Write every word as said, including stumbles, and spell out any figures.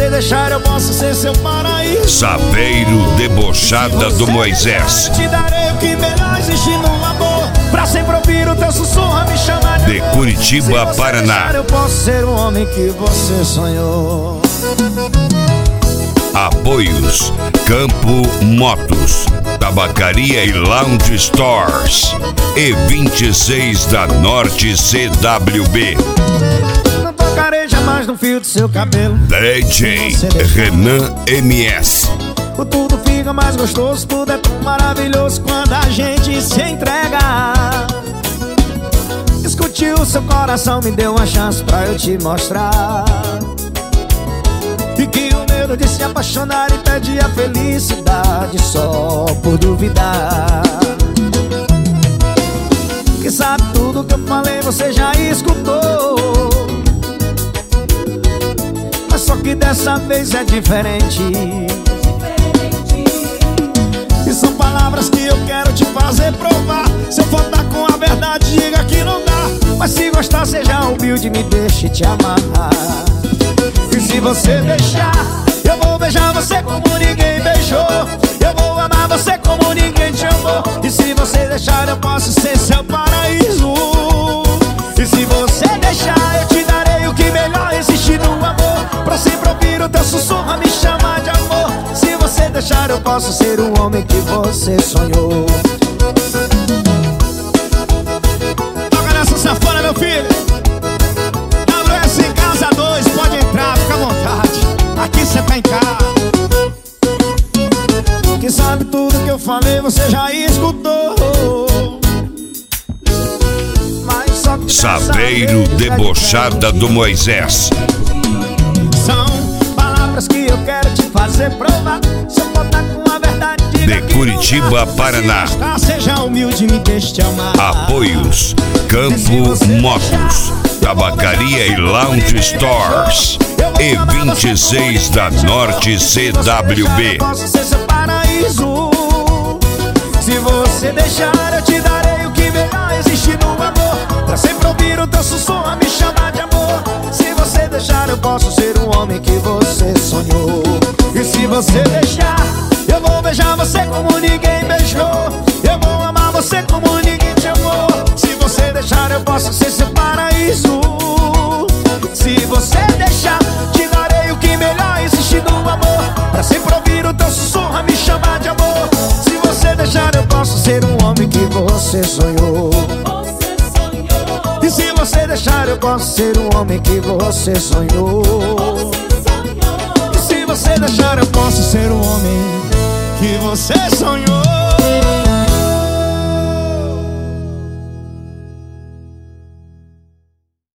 você deixar eu posso ser seu paraíso. Saveiro Debochada do Moisés. Eu te darei o que melhor existe no amor, pra sempre ouvir o teu sussurro me chamar de Curitiba, Paraná. Deixar, eu posso ser o homem que você sonhou. Apoios Campo Motos, Tabacaria e Lounge Stores e vinte e seis da Norte C W B. Não tocarei jamais no fio do seu cabelo. D J Renan M S. O tudo fica mais gostoso, tudo é tão maravilhoso quando a gente se entrega. Escute o seu coração, me deu uma chance pra eu te mostrar. E que o medo de se apaixonar impede a felicidade só por duvidar. Que sabe tudo que eu falei, você já escutou. Mas só que dessa vez é diferente. E são palavras que eu quero te fazer provar. Se eu faltar com a verdade, diga que não dá. Mas se gostar, seja humilde, me deixe te amar. E se você deixar, eu vou beijar você como ninguém beijou. Eu vou amar você como ninguém te amou. E se você deixar, eu posso ser seu paraíso. E se você deixar, eu te darei o que melhor existe no amor, pra sempre ouvir o teu sussurro me chamar de amor. Se você deixar, eu posso ser o homem que você sonhou. Toca nessa sanfona, meu filho. W S em casa dois, pode entrar, fica à vontade. Aqui cê tá em casa. Quem sabe tudo que eu falei você já escutou. Mas só que Saveiro Debochada do Moisés. São palavras que eu quero te fazer provar. Se eu botar com a verdade, diga de Curitiba, Paraná. Seja humilde, me deixe te amar. Apoios Campo Motos, Tabacaria e Lounge Stores e vinte e seis da Norte C W B. Eu posso ser seu paraíso. Se você deixar, eu te darei o que melhor existe no amor, pra sempre ouvir o teu sussurro me chamar de amor. Se você deixar, eu posso ser o homem que você sonhou. E se você deixar, eu vou beijar você como ninguém beijou. Eu vou amar você como ninguém te amou. Se você deixar, eu posso ser seu paraíso. Se você deixar, te darei o que melhor existe no amor, pra sempre ouvir o teu sussurro me chamar de amor. Se você deixar, eu posso ser um homem que você sonhou. E se você deixar, eu posso ser um homem que você sonhou. E se você deixar, eu posso ser o homem que você sonhou.